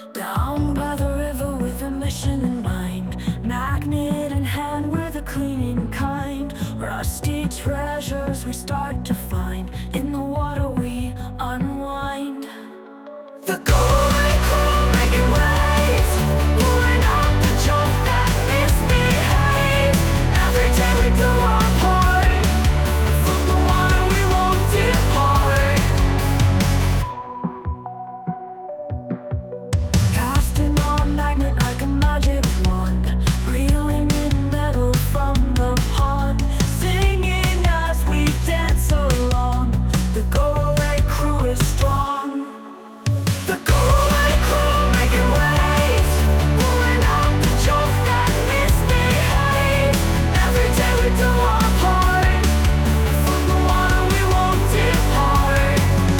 Down by the river with a mission in mind, magnet in hand, we're the cleaning kind. Rusty treasures we start to find, in the water we unwind. The Galway crew making waves, pulling up the junk that misbehaves. Every day we do our part, from the water we won't depart. Casting on magnet like a magic wand, reeling in metal from the pond, singing as we dance along. The Galway crew is strong. The Galway crew making waves, pulling out the junk that misbehaves. Every day we do our part, from the water we won't depart.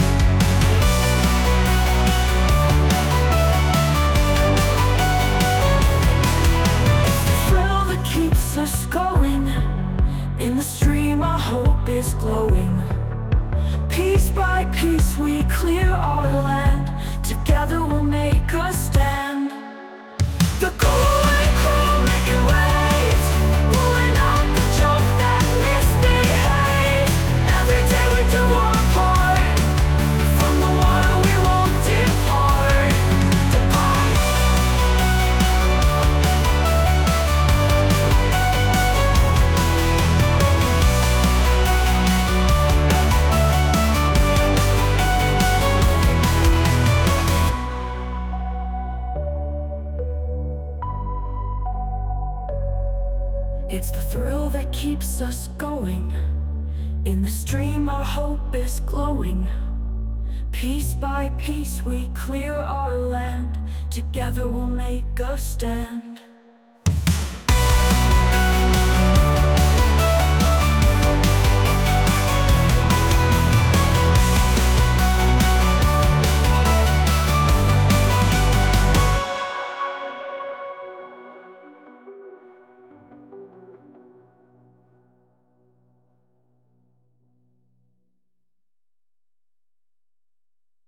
It's the thrill that keeps us going, in the stream our hope is glowing. Piece by piece we clear our land, together we'll make a stand. The Galway crew making waves, pulling out the junk that misbehaves. Every day we do our part, from the water we won't depart. It's the thrill that keeps us going, in the stream our hope is glowing. Piece by piece we clear our land, together we'll make a stand.